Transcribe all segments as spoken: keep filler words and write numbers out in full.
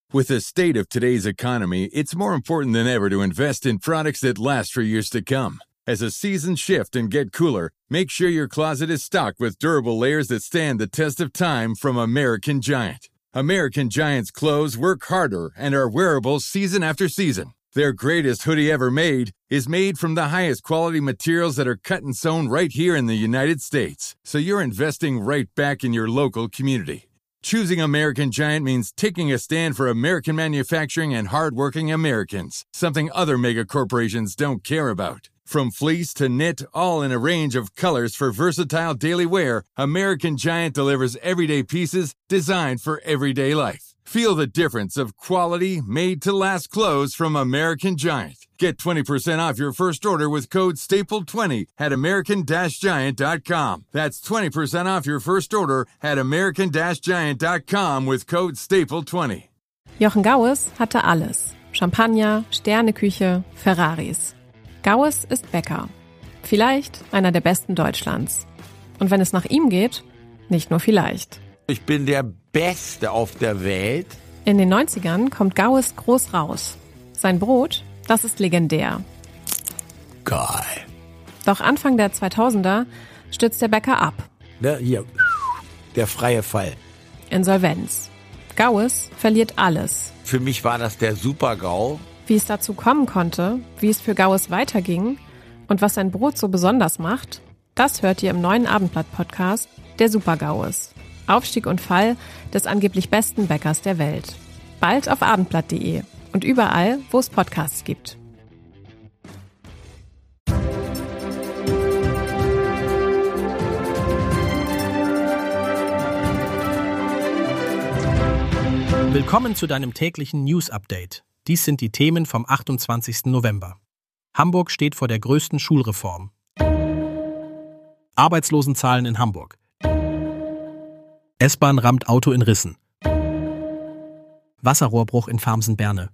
With the state of today's economy, it's more important than ever to invest in products that last for years to come. As the seasons shift and get cooler, make sure your closet is stocked with durable layers that stand the test of time from American Giant. American Giant's clothes work harder and are wearable season after season. Their greatest hoodie ever made is made from the highest quality materials that are cut and sewn right here in the United States. So you're investing right back in your local community. Choosing American Giant means taking a stand for American manufacturing and hardworking Americans, something other mega corporations don't care about. From fleece to knit, all in a range of colors for versatile daily wear, American Giant delivers everyday pieces designed for everyday life. Feel the difference of quality, made-to-last clothes from American Giant. Get twenty percent off your first order with code staple twenty at american giant dot com. That's twenty percent off your first order at american giant dot com with code staple twenty. Jochen Gaues hatte alles. Champagner, Sterneküche, Ferraris. Gaues ist Bäcker. Vielleicht einer der besten Deutschlands. Und wenn es nach ihm geht, nicht nur vielleicht. Ich bin der Beste auf der Welt. In den neunzigern kommt Gaues groß raus. Sein Brot, das ist legendär. Geil. Doch Anfang der zweitausender stürzt der Bäcker ab. Ne, hier, der freie Fall. Insolvenz. Gaues verliert alles. Für mich war das der Super-GAU. Wie es dazu kommen konnte, wie es für Gaues weiterging und was sein Brot so besonders macht, das hört ihr im neuen Abendblatt-Podcast Der Super-Gaues. Aufstieg und Fall des angeblich besten Bäckers der Welt. Bald auf abendblatt punkt de und überall, wo es Podcasts gibt. Willkommen zu deinem täglichen News-Update. Dies sind die Themen vom achtundzwanzigsten November. Hamburg steht vor der größten Schulreform. Arbeitslosenzahlen in Hamburg. S-Bahn rammt Auto in Rissen. Wasserrohrbruch in Farmsen-Berne.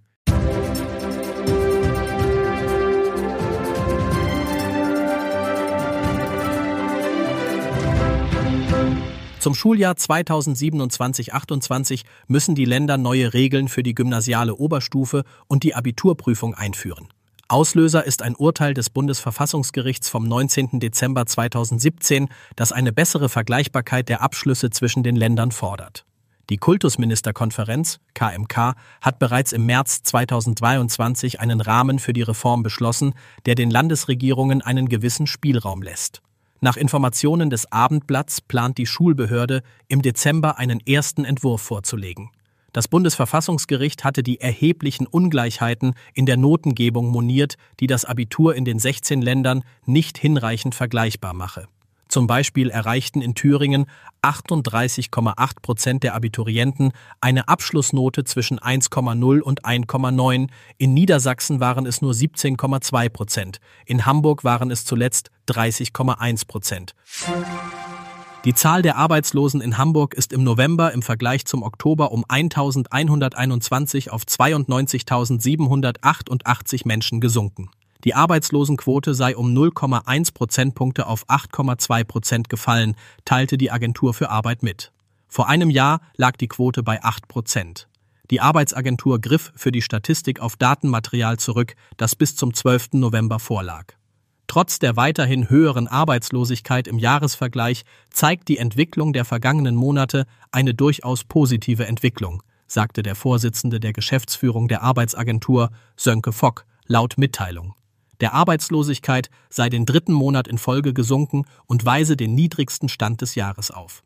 Zum Schuljahr zweitausendsiebenundzwanzig achtundzwanzig müssen die Länder neue Regeln für die gymnasiale Oberstufe und die Abiturprüfung einführen. Auslöser ist ein Urteil des Bundesverfassungsgerichts vom neunzehnten Dezember zweitausendsiebzehn, das eine bessere Vergleichbarkeit der Abschlüsse zwischen den Ländern fordert. Die Kultusministerkonferenz, K M K, hat bereits im März zweitausendzweiundzwanzig einen Rahmen für die Reform beschlossen, der den Landesregierungen einen gewissen Spielraum lässt. Nach Informationen des Abendblatts plant die Schulbehörde, im Dezember einen ersten Entwurf vorzulegen. Das Bundesverfassungsgericht hatte die erheblichen Ungleichheiten in der Notengebung moniert, die das Abitur in den sechzehn Ländern nicht hinreichend vergleichbar mache. Zum Beispiel erreichten in Thüringen achtunddreißig Komma acht Prozent der Abiturienten eine Abschlussnote zwischen eins Komma null und eins Komma neun, in Niedersachsen waren es nur siebzehn Komma zwei Prozent, in Hamburg waren es zuletzt dreißig Komma eins Prozent. Die Zahl der Arbeitslosen in Hamburg ist im November im Vergleich zum Oktober um eintausendeinhunderteinundzwanzig auf zweiundneunzigtausendsiebenhundertachtundachtzig Menschen gesunken. Die Arbeitslosenquote sei um null Komma eins Prozentpunkte auf acht Komma zwei Prozent gefallen, teilte die Agentur für Arbeit mit. Vor einem Jahr lag die Quote bei acht Prozent. Die Arbeitsagentur griff für die Statistik auf Datenmaterial zurück, das bis zum zwölften November vorlag. Trotz der weiterhin höheren Arbeitslosigkeit im Jahresvergleich zeigt die Entwicklung der vergangenen Monate eine durchaus positive Entwicklung, sagte der Vorsitzende der Geschäftsführung der Arbeitsagentur, Sönke Fock, laut Mitteilung. Der Arbeitslosigkeit sei den dritten Monat in Folge gesunken und weise den niedrigsten Stand des Jahres auf.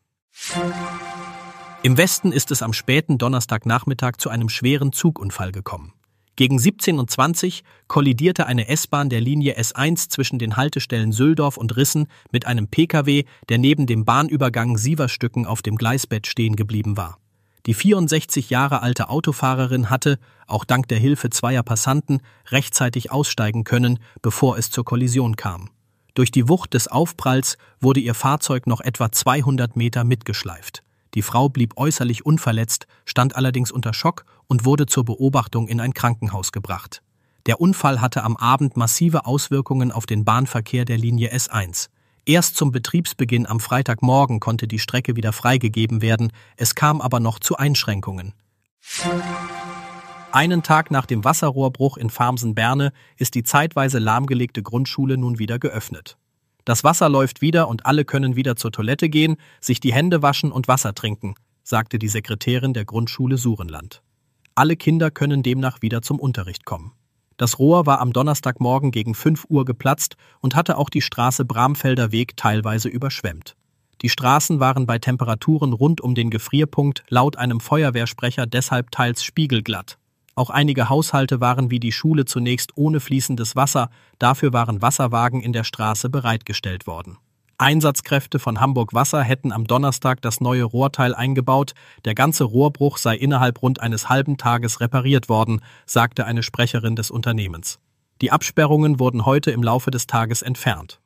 Im Westen ist es am späten Donnerstagnachmittag zu einem schweren Zugunfall gekommen. Gegen siebzehn Uhr zwanzig kollidierte eine S-Bahn der Linie S eins zwischen den Haltestellen Söldorf und Rissen mit einem Pkw, der neben dem Bahnübergang Sieverstücken auf dem Gleisbett stehen geblieben war. Die vierundsechzig Jahre alte Autofahrerin hatte, auch dank der Hilfe zweier Passanten, rechtzeitig aussteigen können, bevor es zur Kollision kam. Durch die Wucht des Aufpralls wurde ihr Fahrzeug noch etwa zweihundert Meter mitgeschleift. Die Frau blieb äußerlich unverletzt, stand allerdings unter Schock und wurde zur Beobachtung in ein Krankenhaus gebracht. Der Unfall hatte am Abend massive Auswirkungen auf den Bahnverkehr der Linie S eins. Erst zum Betriebsbeginn am Freitagmorgen konnte die Strecke wieder freigegeben werden, es kam aber noch zu Einschränkungen. Einen Tag nach dem Wasserrohrbruch in Farmsen-Berne ist die zeitweise lahmgelegte Grundschule nun wieder geöffnet. Das Wasser läuft wieder und alle können wieder zur Toilette gehen, sich die Hände waschen und Wasser trinken, sagte die Sekretärin der Grundschule Surenland. Alle Kinder können demnach wieder zum Unterricht kommen. Das Rohr war am Donnerstagmorgen gegen fünf Uhr geplatzt und hatte auch die Straße Bramfelder Weg teilweise überschwemmt. Die Straßen waren bei Temperaturen rund um den Gefrierpunkt laut einem Feuerwehrsprecher deshalb teils spiegelglatt. Auch einige Haushalte waren wie die Schule zunächst ohne fließendes Wasser, dafür waren Wasserwagen in der Straße bereitgestellt worden. Einsatzkräfte von Hamburg Wasser hätten am Donnerstag das neue Rohrteil eingebaut, der ganze Rohrbruch sei innerhalb rund eines halben Tages repariert worden, sagte eine Sprecherin des Unternehmens. Die Absperrungen wurden heute im Laufe des Tages entfernt.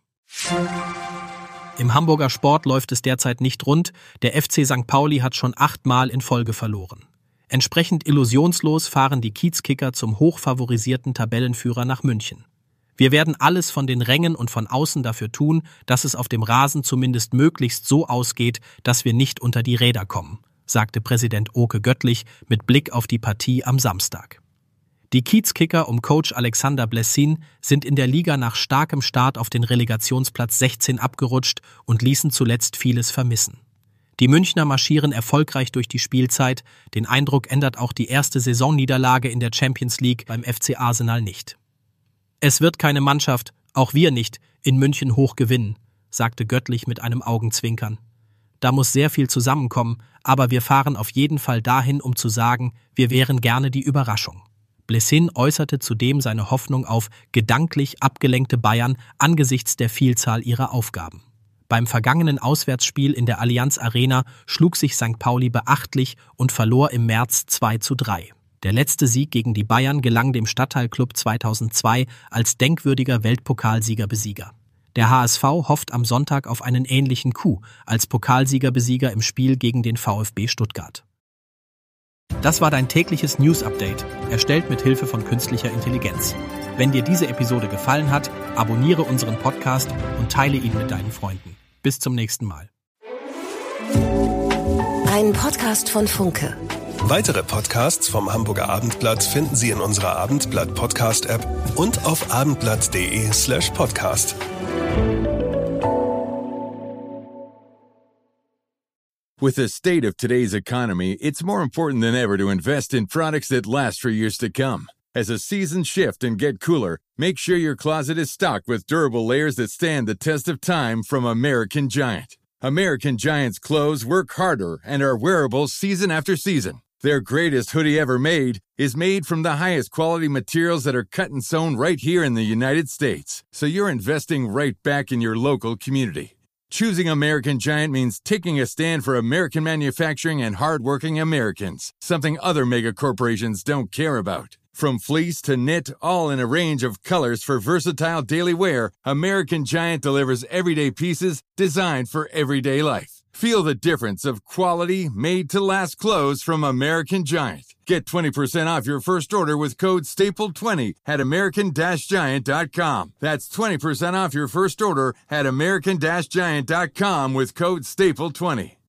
Im Hamburger Sport läuft es derzeit nicht rund, der F C Sankt Pauli hat schon achtmal in Folge verloren. Entsprechend illusionslos fahren die Kiezkicker zum hochfavorisierten Tabellenführer nach München. Wir werden alles von den Rängen und von außen dafür tun, dass es auf dem Rasen zumindest möglichst so ausgeht, dass wir nicht unter die Räder kommen, sagte Präsident Oke Göttlich mit Blick auf die Partie am Samstag. Die Kiezkicker um Coach Alexander Blessin sind in der Liga nach starkem Start auf den Relegationsplatz sechzehn abgerutscht und ließen zuletzt vieles vermissen. Die Münchner marschieren erfolgreich durch die Spielzeit, den Eindruck ändert auch die erste Saisonniederlage in der Champions League beim F C Arsenal nicht. Es wird keine Mannschaft, auch wir nicht, in München hoch gewinnen, sagte Göttlich mit einem Augenzwinkern. Da muss sehr viel zusammenkommen, aber wir fahren auf jeden Fall dahin, um zu sagen, wir wären gerne die Überraschung. Blessin äußerte zudem seine Hoffnung auf gedanklich abgelenkte Bayern angesichts der Vielzahl ihrer Aufgaben. Beim vergangenen Auswärtsspiel in der Allianz Arena schlug sich Sankt Pauli beachtlich und verlor im März zwei zu drei. Der letzte Sieg gegen die Bayern gelang dem Stadtteilklub zweitausendzwei als denkwürdiger Weltpokalsieger-Besieger. Der H S V hofft am Sonntag auf einen ähnlichen Coup als Pokalsieger-Besieger im Spiel gegen den VfB Stuttgart. Das war dein tägliches News-Update, erstellt mit Hilfe von künstlicher Intelligenz. Wenn dir diese Episode gefallen hat, abonniere unseren Podcast und teile ihn mit deinen Freunden. Bis zum nächsten Mal. Ein Podcast von Funke. Weitere Podcasts vom Hamburger Abendblatt finden Sie in unserer Abendblatt-Podcast-App und auf abendblatt.de slash podcast. With the state of today's economy, it's more important than ever to invest in products that last for years to come. As the seasons shift and get cooler, make sure your closet is stocked with durable layers that stand the test of time from American Giant. American Giant's clothes work harder and are wearable season after season. Their greatest hoodie ever made is made from the highest quality materials that are cut and sewn right here in the United States. So you're investing right back in your local community. Choosing American Giant means taking a stand for American manufacturing and hardworking Americans, something other mega corporations don't care about. From fleece to knit, all in a range of colors for versatile daily wear, American Giant delivers everyday pieces designed for everyday life. Feel the difference of quality, made-to-last clothes from American Giant. Get twenty percent off your first order with code staple twenty at american giant dot com. That's twenty percent off your first order at american giant dot com with code staple twenty.